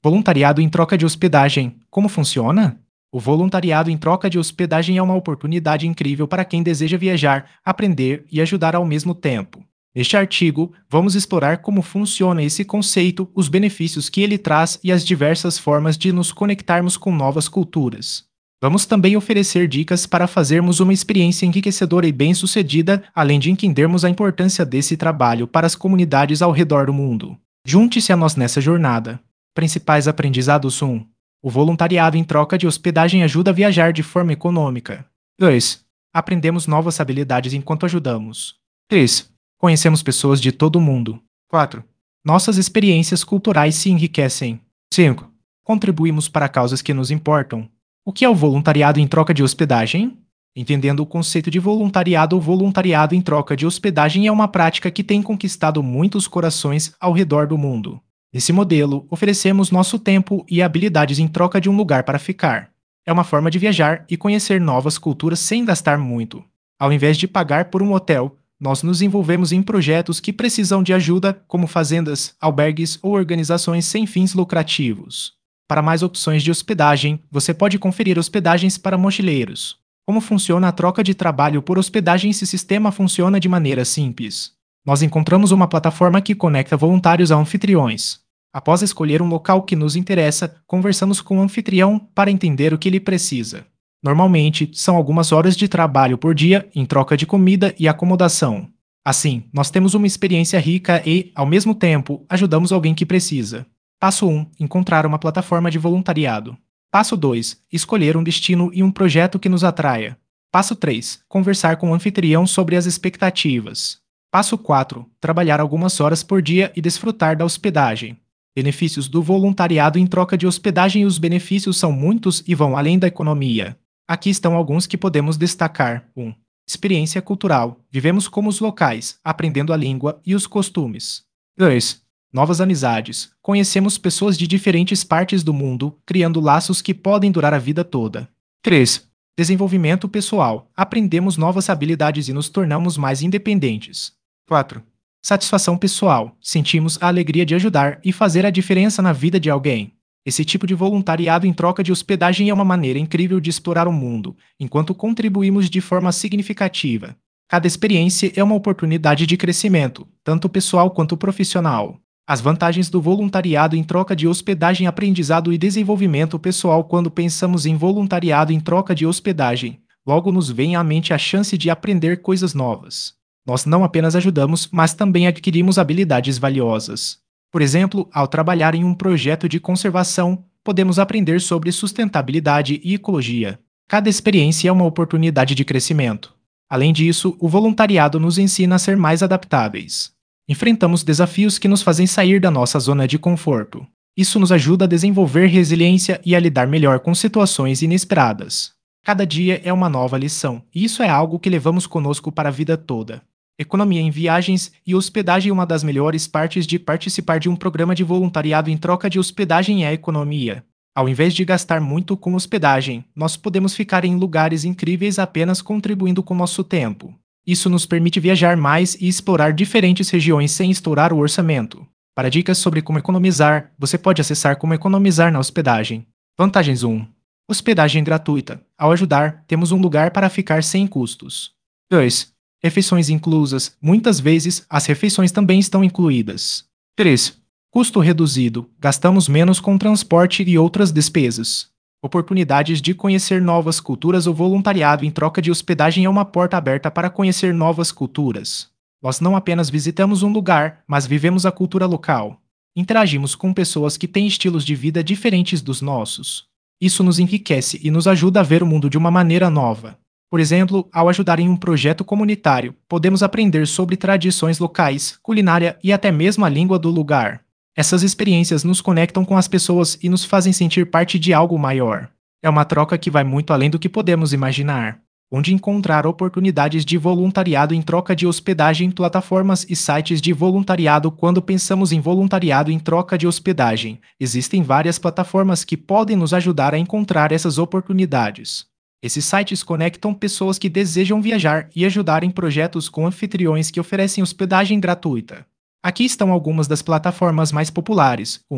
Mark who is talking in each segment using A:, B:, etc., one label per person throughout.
A: Voluntariado em troca de hospedagem. Como funciona? O voluntariado em troca de hospedagem é uma oportunidade incrível para quem deseja viajar, aprender e ajudar ao mesmo tempo. Neste artigo, vamos explorar como funciona esse conceito, os benefícios que ele traz e as diversas formas de nos conectarmos com novas culturas. Vamos também oferecer dicas para fazermos uma experiência enriquecedora e bem-sucedida, além de entendermos a importância desse trabalho para as comunidades ao redor do mundo. Junte-se a nós nessa jornada. Principais aprendizados 1. O voluntariado em troca de hospedagem ajuda a viajar de forma econômica. 2. Aprendemos novas habilidades enquanto ajudamos. 3. Conhecemos pessoas de todo o mundo. 4. Nossas experiências culturais se enriquecem. 5. Contribuímos para causas que nos importam. O que é o voluntariado em troca de hospedagem? Entendendo o conceito de voluntariado, o voluntariado em troca de hospedagem é uma prática que tem conquistado muitos corações ao redor do mundo. Nesse modelo, oferecemos nosso tempo e habilidades em troca de um lugar para ficar. É uma forma de viajar e conhecer novas culturas sem gastar muito. Ao invés de pagar por um hotel, nós nos envolvemos em projetos que precisam de ajuda, como fazendas, albergues ou organizações sem fins lucrativos. Para mais opções de hospedagem, você pode conferir hospedagens para mochileiros. Como funciona a troca de trabalho por hospedagem? Esse sistema funciona de maneira simples. Nós encontramos uma plataforma que conecta voluntários a anfitriões. Após escolher um local que nos interessa, conversamos com o anfitrião para entender o que ele precisa. Normalmente, são algumas horas de trabalho por dia em troca de comida e acomodação. Assim, nós temos uma experiência rica e, ao mesmo tempo, ajudamos alguém que precisa. Passo 1. Encontrar uma plataforma de voluntariado. Passo 2. Escolher um destino e um projeto que nos atraia. Passo 3. Conversar com o anfitrião sobre as expectativas. Passo 4. Trabalhar algumas horas por dia e desfrutar da hospedagem. Benefícios do voluntariado em troca de hospedagem. Os benefícios são muitos e vão além da economia. Aqui estão alguns que podemos destacar. 1. Experiência cultural. Vivemos como os locais, aprendendo a língua e os costumes. 2. Novas amizades. Conhecemos pessoas de diferentes partes do mundo, criando laços que podem durar a vida toda. 3. Desenvolvimento pessoal. Aprendemos novas habilidades e nos tornamos mais independentes. 4. Satisfação pessoal. Sentimos a alegria de ajudar e fazer a diferença na vida de alguém. Esse tipo de voluntariado em troca de hospedagem é uma maneira incrível de explorar o mundo, enquanto contribuímos de forma significativa. Cada experiência é uma oportunidade de crescimento, tanto pessoal quanto profissional. As vantagens do voluntariado em troca de hospedagem: aprendizado e desenvolvimento pessoal. Quando pensamos em voluntariado em troca de hospedagem, logo nos vem à mente a chance de aprender coisas novas. Nós não apenas ajudamos, mas também adquirimos habilidades valiosas. Por exemplo, ao trabalhar em um projeto de conservação, podemos aprender sobre sustentabilidade e ecologia. Cada experiência é uma oportunidade de crescimento. Além disso, o voluntariado nos ensina a ser mais adaptáveis. Enfrentamos desafios que nos fazem sair da nossa zona de conforto. Isso nos ajuda a desenvolver resiliência e a lidar melhor com situações inesperadas. Cada dia é uma nova lição, e isso é algo que levamos conosco para a vida toda. Economia em viagens e hospedagem. Uma das melhores partes de participar de um programa de voluntariado em troca de hospedagem é a economia. Ao invés de gastar muito com hospedagem, nós podemos ficar em lugares incríveis apenas contribuindo com nosso tempo. Isso nos permite viajar mais e explorar diferentes regiões sem estourar o orçamento. Para dicas sobre como economizar, você pode acessar Como Economizar na Hospedagem. Vantagens 1. Hospedagem gratuita. Ao ajudar, temos um lugar para ficar sem custos. 2. Refeições inclusas. Muitas vezes, as refeições também estão incluídas. 3. Custo reduzido. Gastamos menos com transporte e outras despesas. Oportunidades de conhecer novas culturas. O voluntariado em troca de hospedagem é uma porta aberta para conhecer novas culturas. Nós não apenas visitamos um lugar, mas vivemos a cultura local. Interagimos com pessoas que têm estilos de vida diferentes dos nossos. Isso nos enriquece e nos ajuda a ver o mundo de uma maneira nova. Por exemplo, ao ajudar em um projeto comunitário, podemos aprender sobre tradições locais, culinária e até mesmo a língua do lugar. Essas experiências nos conectam com as pessoas e nos fazem sentir parte de algo maior. É uma troca que vai muito além do que podemos imaginar. Onde encontrar oportunidades de voluntariado em troca de hospedagem, plataformas e sites de voluntariado. Quando pensamos em voluntariado em troca de hospedagem, existem várias plataformas que podem nos ajudar a encontrar essas oportunidades. Esses sites conectam pessoas que desejam viajar e ajudar em projetos com anfitriões que oferecem hospedagem gratuita. Aqui estão algumas das plataformas mais populares. 1.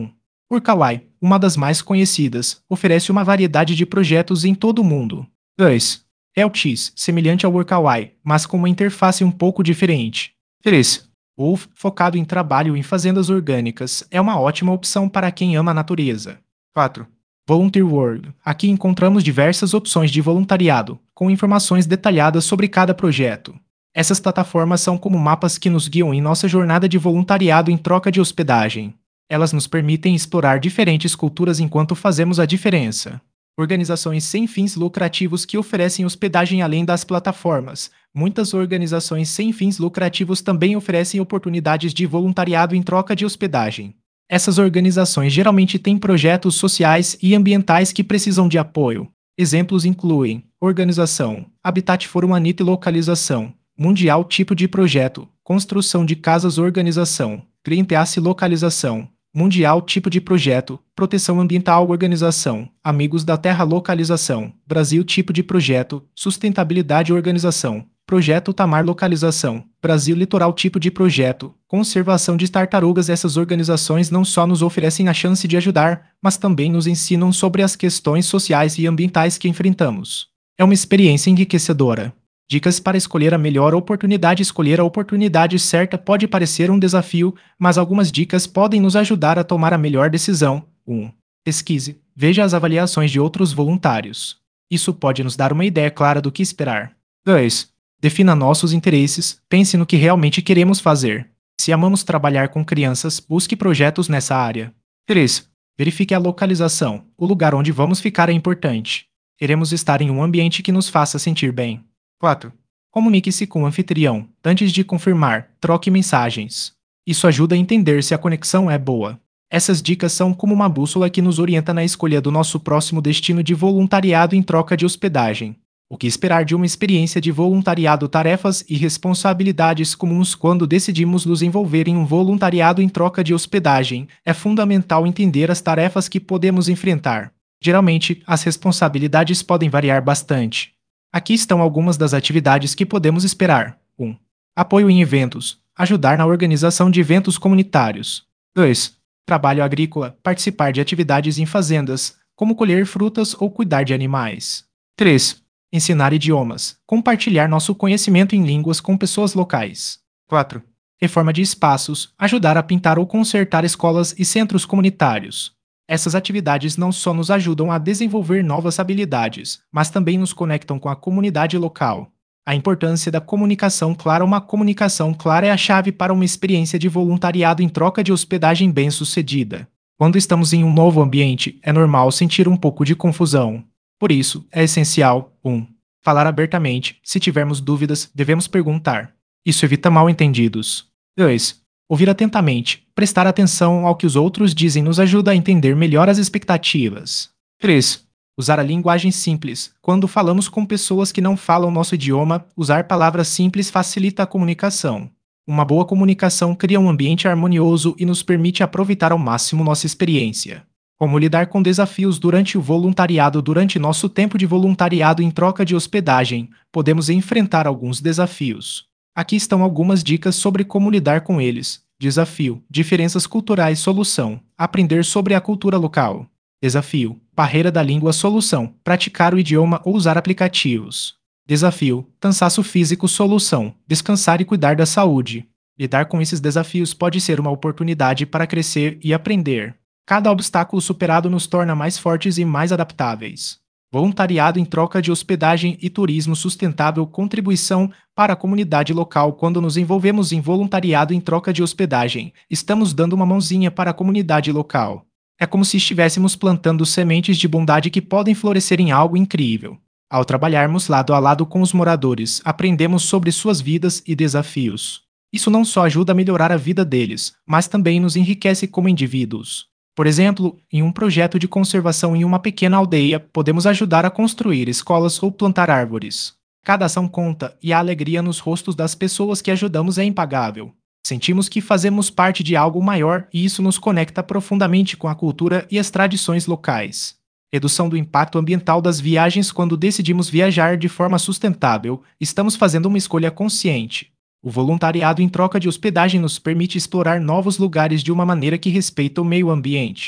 A: Workaway, uma das mais conhecidas, oferece uma variedade de projetos em todo o mundo. 2. LX, semelhante ao Workaway, mas com uma interface um pouco diferente. 3. Wolf, focado em trabalho em fazendas orgânicas, é uma ótima opção para quem ama a natureza. 4. Volunteer World. Aqui encontramos diversas opções de voluntariado, com informações detalhadas sobre cada projeto. Essas plataformas são como mapas que nos guiam em nossa jornada de voluntariado em troca de hospedagem. Elas nos permitem explorar diferentes culturas enquanto fazemos a diferença. Organizações sem fins lucrativos que oferecem hospedagem além das plataformas. Muitas organizações sem fins lucrativos também oferecem oportunidades de voluntariado em troca de hospedagem. Essas organizações geralmente têm projetos sociais e ambientais que precisam de apoio. Exemplos incluem organização, Habitat for Humanity localização, Mundial tipo de projeto, construção de casas organização, Greenpeace localização, Mundial tipo de projeto, proteção ambiental organização, Amigos da Terra localização, Brasil tipo de projeto, sustentabilidade organização, Projeto Tamar localização, Brasil litoral tipo de projeto, conservação de tartarugas. Essas organizações não só nos oferecem a chance de ajudar, mas também nos ensinam sobre as questões sociais e ambientais que enfrentamos. É uma experiência enriquecedora. Dicas para escolher a melhor oportunidade. Escolher a oportunidade certa pode parecer um desafio, mas algumas dicas podem nos ajudar a tomar a melhor decisão. 1. Pesquise. Veja as avaliações de outros voluntários. Isso pode nos dar uma ideia clara do que esperar. 2. Defina nossos interesses. Pense no que realmente queremos fazer. Se amamos trabalhar com crianças, busque projetos nessa área. 3. Verifique a localização. O lugar onde vamos ficar é importante. Queremos estar em um ambiente que nos faça sentir bem. 4. Comunique-se com o anfitrião. Antes de confirmar, troque mensagens. Isso ajuda a entender se a conexão é boa. Essas dicas são como uma bússola que nos orienta na escolha do nosso próximo destino de voluntariado em troca de hospedagem. O que esperar de uma experiência de voluntariado? Tarefas e responsabilidades comuns. Quando decidimos nos envolver em um voluntariado em troca de hospedagem, é fundamental entender as tarefas que podemos enfrentar. Geralmente, as responsabilidades podem variar bastante. Aqui estão algumas das atividades que podemos esperar. 1. Apoio em eventos. Ajudar na organização de eventos comunitários. 2. Trabalho agrícola. Participar de atividades em fazendas, como colher frutas ou cuidar de animais. 3. Ensinar idiomas. Compartilhar nosso conhecimento em línguas com pessoas locais. 4. Reforma de espaços. Ajudar a pintar ou consertar escolas e centros comunitários. Essas atividades não só nos ajudam a desenvolver novas habilidades, mas também nos conectam com a comunidade local. A importância da comunicação clara. Uma comunicação clara é a chave para uma experiência de voluntariado em troca de hospedagem bem-sucedida. Quando estamos em um novo ambiente, é normal sentir um pouco de confusão. Por isso, é essencial 1. Falar abertamente. Se tivermos dúvidas, devemos perguntar. Isso evita mal-entendidos. 2. Ouvir atentamente. Prestar atenção ao que os outros dizem nos ajuda a entender melhor as expectativas. 3. Usar a linguagem simples. Quando falamos com pessoas que não falam nosso idioma, usar palavras simples facilita a comunicação. Uma boa comunicação cria um ambiente harmonioso e nos permite aproveitar ao máximo nossa experiência. Como lidar com desafios durante o voluntariado? Durante nosso tempo de voluntariado em troca de hospedagem, podemos enfrentar alguns desafios. Aqui estão algumas dicas sobre como lidar com eles. Desafio: diferenças culturais. Solução: aprender sobre a cultura local. Desafio: barreira da língua. Solução: praticar o idioma ou usar aplicativos. Desafio: cansaço físico. Solução: descansar e cuidar da saúde. Lidar com esses desafios pode ser uma oportunidade para crescer e aprender. Cada obstáculo superado nos torna mais fortes e mais adaptáveis. Voluntariado em troca de hospedagem e turismo sustentável. Contribuição para a comunidade local. Quando nos envolvemos em voluntariado em troca de hospedagem, estamos dando uma mãozinha para a comunidade local. É como se estivéssemos plantando sementes de bondade que podem florescer em algo incrível. Ao trabalharmos lado a lado com os moradores, aprendemos sobre suas vidas e desafios. Isso não só ajuda a melhorar a vida deles, mas também nos enriquece como indivíduos. Por exemplo, em um projeto de conservação em uma pequena aldeia, podemos ajudar a construir escolas ou plantar árvores. Cada ação conta e a alegria nos rostos das pessoas que ajudamos é impagável. Sentimos que fazemos parte de algo maior e isso nos conecta profundamente com a cultura e as tradições locais. Redução do impacto ambiental das viagens. Quando decidimos viajar de forma sustentável, estamos fazendo uma escolha consciente. O voluntariado em troca de hospedagem nos permite explorar novos lugares de uma maneira que respeita o meio ambiente.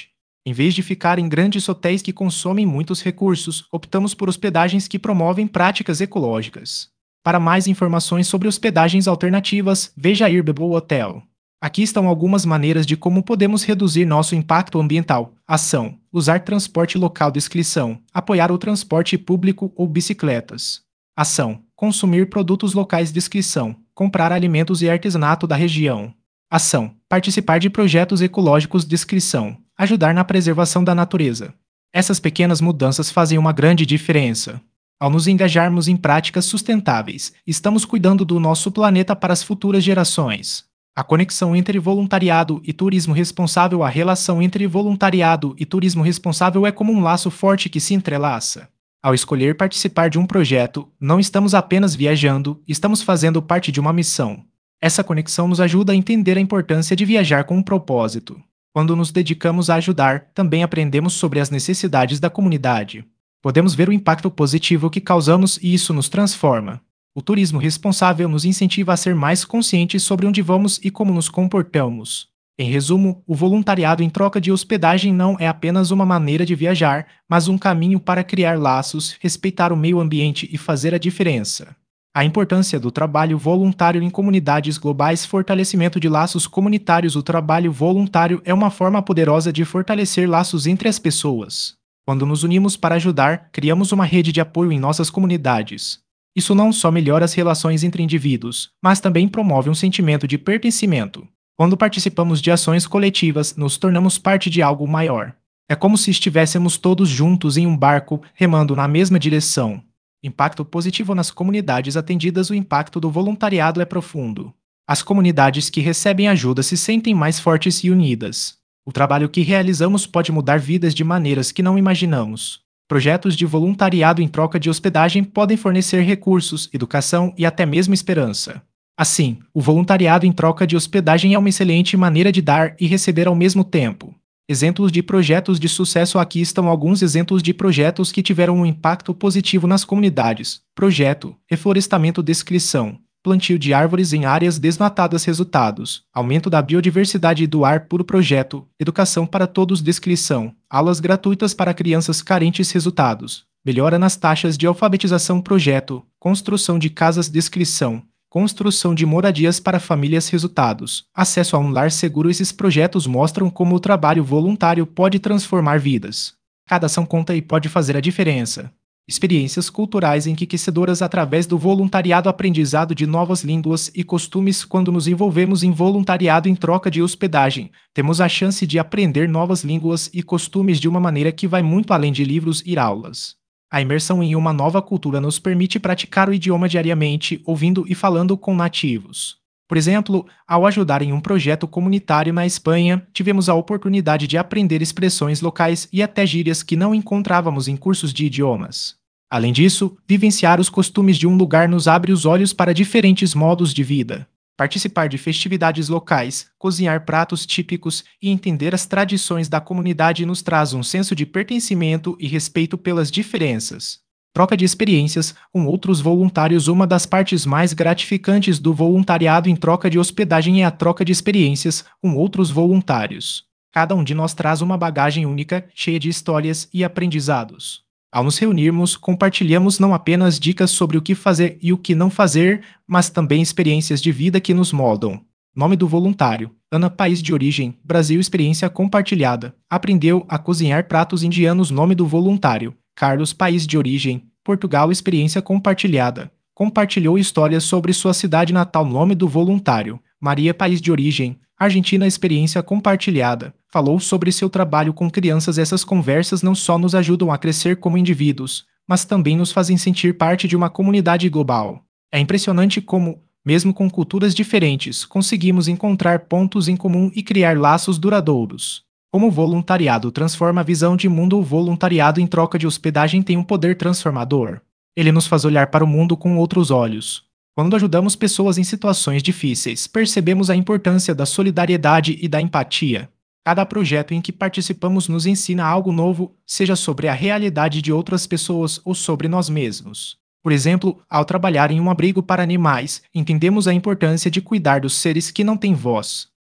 A: Em vez de ficar em grandes hotéis que consomem muitos recursos, optamos por hospedagens que promovem práticas ecológicas. Para mais informações sobre hospedagens alternativas, veja Airbnb Hotel. Aqui estão algumas maneiras de como podemos reduzir nosso impacto ambiental. Ação: usar transporte local de inscrição, apoiar o transporte público ou bicicletas. Ação: consumir produtos locais de inscrição, comprar alimentos e artesanato da região. Ação: participar de projetos ecológicos de inscrição, ajudar na preservação da natureza. Essas pequenas mudanças fazem uma grande diferença. Ao nos engajarmos em práticas sustentáveis, estamos cuidando do nosso planeta para as futuras gerações. A conexão entre voluntariado e turismo responsável. A relação entre voluntariado e turismo responsável é como um laço forte que se entrelaça. Ao escolher participar de um projeto, não estamos apenas viajando, estamos fazendo parte de uma missão. Essa conexão nos ajuda a entender a importância de viajar com um propósito. Quando nos dedicamos a ajudar, também aprendemos sobre as necessidades da comunidade. Podemos ver o impacto positivo que causamos e isso nos transforma. O turismo responsável nos incentiva a ser mais conscientes sobre onde vamos e como nos comportamos. Em resumo, o voluntariado em troca de hospedagem não é apenas uma maneira de viajar, mas um caminho para criar laços, respeitar o meio ambiente e fazer a diferença. A importância do trabalho voluntário em comunidades globais. Fortalecimento de laços comunitários. O trabalho voluntário é uma forma poderosa de fortalecer laços entre as pessoas. Quando nos unimos para ajudar, criamos uma rede de apoio em nossas comunidades. Isso não só melhora as relações entre indivíduos, mas também promove um sentimento de pertencimento. Quando participamos de ações coletivas, nos tornamos parte de algo maior. É como se estivéssemos todos juntos em um barco, remando na mesma direção. Impacto positivo nas comunidades atendidas. O impacto do voluntariado é profundo. As comunidades que recebem ajuda se sentem mais fortes e unidas. O trabalho que realizamos pode mudar vidas de maneiras que não imaginamos. Projetos de voluntariado em troca de hospedagem podem fornecer recursos, educação e até mesmo esperança. Assim, o voluntariado em troca de hospedagem é uma excelente maneira de dar e receber ao mesmo tempo. Exemplos de projetos de sucesso. Aqui estão alguns exemplos de projetos que tiveram um impacto positivo nas comunidades. Projeto: reflorestamento. Descrição: plantio de árvores em áreas desmatadas. Resultados: aumento da biodiversidade e do ar puro. Projeto: educação para todos. Descrição: aulas gratuitas para crianças carentes. Resultados: melhora nas taxas de alfabetização. Projeto: construção de casas. Descrição: construção de moradias para famílias. Resultados: acesso a um lar seguro. Esses projetos mostram como o trabalho voluntário pode transformar vidas. Cada ação conta e pode fazer a diferença. Experiências culturais enriquecedoras através do voluntariado. Aprendizado de novas línguas e costumes. Quando nos envolvemos em voluntariado em troca de hospedagem, temos a chance de aprender novas línguas e costumes de uma maneira que vai muito além de livros e aulas. A imersão em uma nova cultura nos permite praticar o idioma diariamente, ouvindo e falando com nativos. Por exemplo, ao ajudar em um projeto comunitário na Espanha, tivemos a oportunidade de aprender expressões locais e até gírias que não encontrávamos em cursos de idiomas. Além disso, vivenciar os costumes de um lugar nos abre os olhos para diferentes modos de vida. Participar de festividades locais, cozinhar pratos típicos e entender as tradições da comunidade nos traz um senso de pertencimento e respeito pelas diferenças. Troca de experiências com outros voluntários. Uma das partes mais gratificantes do voluntariado em troca de hospedagem é a troca de experiências com outros voluntários. Cada um de nós traz uma bagagem única, cheia de histórias e aprendizados. Ao nos reunirmos, compartilhamos não apenas dicas sobre o que fazer e o que não fazer, mas também experiências de vida que nos moldam. Nome do voluntário: Ana, país de origem, Brasil. Experiência compartilhada: aprendeu a cozinhar pratos indianos. Nome do voluntário: Carlos, país de origem, Portugal. Experiência compartilhada: compartilhou histórias sobre sua cidade natal. Nome do voluntário: Maria, país de origem, Argentina. Experiência compartilhada: falou sobre seu trabalho com crianças. Essas conversas não só nos ajudam a crescer como indivíduos, mas também nos fazem sentir parte de uma comunidade global. É impressionante como, mesmo com culturas diferentes, conseguimos encontrar pontos em comum e criar laços duradouros. Como o voluntariado transforma a visão de mundo. O voluntariado em troca de hospedagem tem um poder transformador. Ele nos faz olhar para o mundo com outros olhos. Quando ajudamos pessoas em situações difíceis, percebemos a importância da solidariedade e da empatia. Cada projeto em que participamos nos ensina algo novo, seja sobre a realidade de outras pessoas ou sobre nós mesmos. Por exemplo, ao trabalhar em um abrigo para animais, entendemos a importância de cuidar dos seres que não têm voz.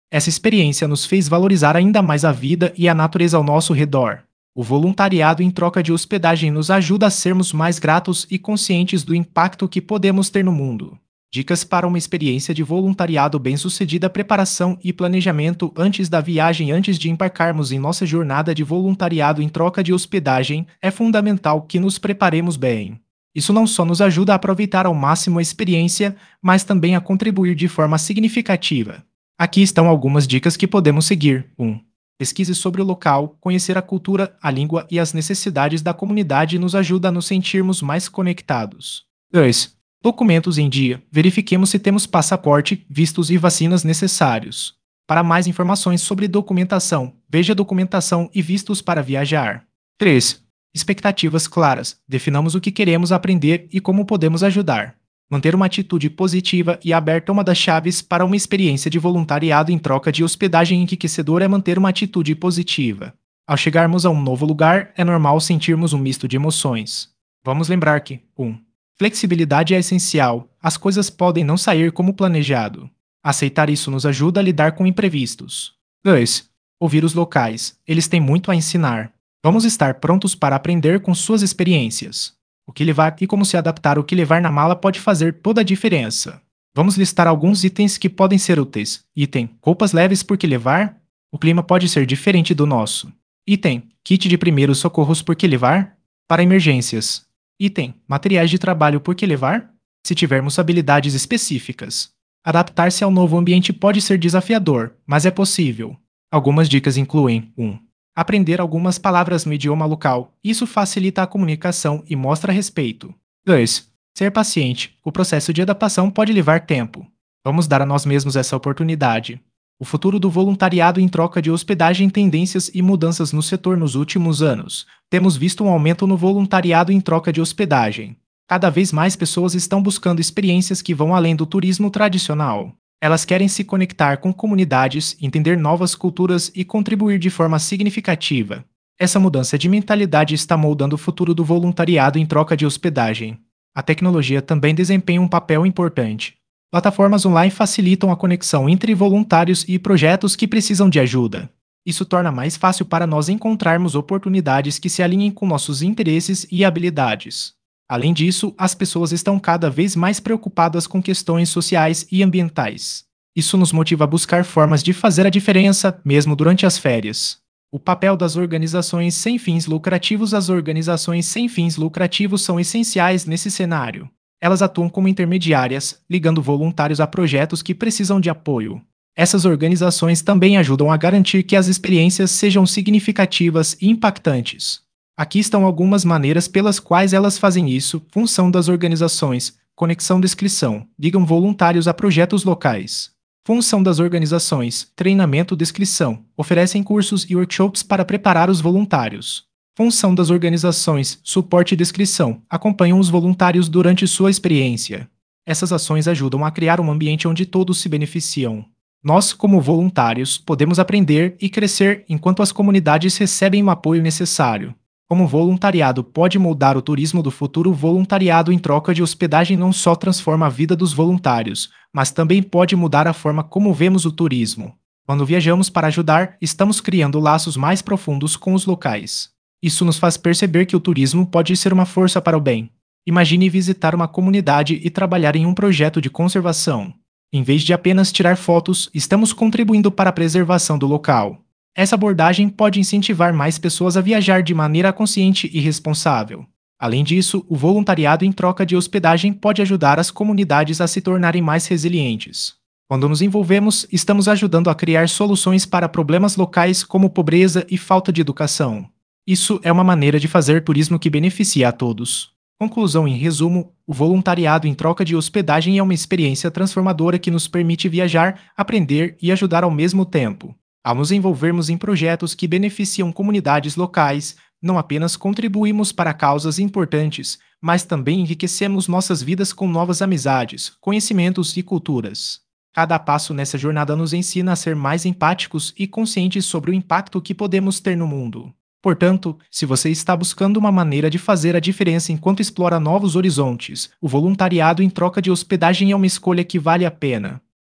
A: Essa experiência nos fez valorizar ainda mais a vida e a natureza ao nosso redor. O voluntariado em troca de hospedagem nos ajuda a sermos mais gratos e conscientes do impacto que podemos ter no mundo. Dicas para uma experiência de voluntariado bem-sucedida: preparação e planejamento antes da viagem. Antes de embarcarmos em nossa jornada de voluntariado em troca de hospedagem, é fundamental que nos preparemos bem. Isso não só nos ajuda a aproveitar ao máximo a experiência, mas também a contribuir de forma significativa. Aqui estão algumas dicas que podemos seguir. 1. Pesquise sobre o local, conhecer a cultura, a língua e as necessidades da comunidade nos ajuda a nos sentirmos mais conectados. 2. Documentos em dia. Verifiquemos se temos passaporte, vistos e vacinas necessários. Para mais informações sobre documentação, veja documentação e vistos para viajar. 3. Expectativas claras. Definamos o que queremos aprender e como podemos ajudar. Manter uma atitude positiva e aberta é uma das chaves para uma experiência de voluntariado em troca de hospedagem enriquecedora. É manter uma atitude positiva. Ao chegarmos a um novo lugar, é normal sentirmos um misto de emoções. Vamos lembrar que 1. Flexibilidade é essencial. As coisas podem não sair como planejado. Aceitar isso nos ajuda a lidar com imprevistos. 2. Ouvir os locais. Eles têm muito a ensinar. Vamos estar prontos para aprender com suas experiências. O que levar e como se adaptar. O que levar na mala pode fazer toda a diferença. Vamos listar alguns itens que podem ser úteis. Item: roupas leves. Por que levar? O clima pode ser diferente do nosso. Item: kit de primeiros socorros. Por que levar? Para emergências. Item: materiais de trabalho. Por que levar? Se tivermos habilidades específicas. Adaptar-se ao novo ambiente pode ser desafiador, mas é possível. Algumas dicas incluem: 1. Aprender algumas palavras no idioma local. Isso facilita a comunicação e mostra respeito. 2. Ser paciente. O processo de adaptação pode levar tempo. Vamos dar a nós mesmos essa oportunidade. O futuro do voluntariado em troca de hospedagem. Tendências e mudanças no setor. Nos últimos anos, temos visto um aumento no voluntariado em troca de hospedagem. Cada vez mais pessoas estão buscando experiências que vão além do turismo tradicional. Elas querem se conectar com comunidades, entender novas culturas e contribuir de forma significativa. Essa mudança de mentalidade está moldando o futuro do voluntariado em troca de hospedagem. A tecnologia também desempenha um papel importante. Plataformas online facilitam a conexão entre voluntários e projetos que precisam de ajuda. Isso torna mais fácil para nós encontrarmos oportunidades que se alinhem com nossos interesses e habilidades. Além disso, as pessoas estão cada vez mais preocupadas com questões sociais e ambientais. Isso nos motiva a buscar formas de fazer a diferença, mesmo durante as férias. O papel das organizações sem fins lucrativos. As organizações sem fins lucrativos são essenciais nesse cenário. Elas atuam como intermediárias, ligando voluntários a projetos que precisam de apoio. Essas organizações também ajudam a garantir que as experiências sejam significativas e impactantes. Aqui estão algumas maneiras pelas quais elas fazem isso. Função das organizações: conexão. Descrição: ligam voluntários a projetos locais. Função das organizações: treinamento. Descrição: oferecem cursos e workshops para preparar os voluntários. Função das organizações: suporte. Descrição: acompanham os voluntários durante sua experiência. Essas ações ajudam a criar um ambiente onde todos se beneficiam. Nós, como voluntários, podemos aprender e crescer enquanto as comunidades recebem o apoio necessário. Como o voluntariado pode moldar o turismo do futuro? O voluntariado em troca de hospedagem não só transforma a vida dos voluntários, mas também pode mudar a forma como vemos o turismo. Quando viajamos para ajudar, estamos criando laços mais profundos com os locais. Isso nos faz perceber que o turismo pode ser uma força para o bem. Imagine visitar uma comunidade e trabalhar em um projeto de conservação. Em vez de apenas tirar fotos, estamos contribuindo para a preservação do local. Essa abordagem pode incentivar mais pessoas a viajar de maneira consciente e responsável. Além disso, o voluntariado em troca de hospedagem pode ajudar as comunidades a se tornarem mais resilientes. Quando nos envolvemos, estamos ajudando a criar soluções para problemas locais como pobreza e falta de educação. Isso é uma maneira de fazer turismo que beneficia a todos. Conclusão: em resumo, o voluntariado em troca de hospedagem é uma experiência transformadora que nos permite viajar, aprender e ajudar ao mesmo tempo. Ao nos envolvermos em projetos que beneficiam comunidades locais, não apenas contribuímos para causas importantes, mas também enriquecemos nossas vidas com novas amizades, conhecimentos e culturas. Cada passo nessa jornada nos ensina a ser mais empáticos e conscientes sobre o impacto que podemos ter no mundo. Portanto, se você está buscando uma maneira de fazer a diferença enquanto explora novos horizontes, o voluntariado em troca de hospedagem é uma escolha que vale a pena.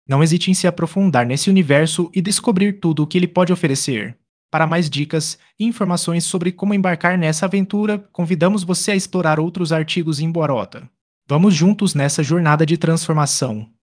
A: Não hesite em se aprofundar nesse universo e descobrir tudo o que ele pode oferecer. Para mais dicas e informações sobre como embarcar nessa aventura, convidamos você a explorar outros artigos em Borota. Vamos juntos nessa jornada de transformação.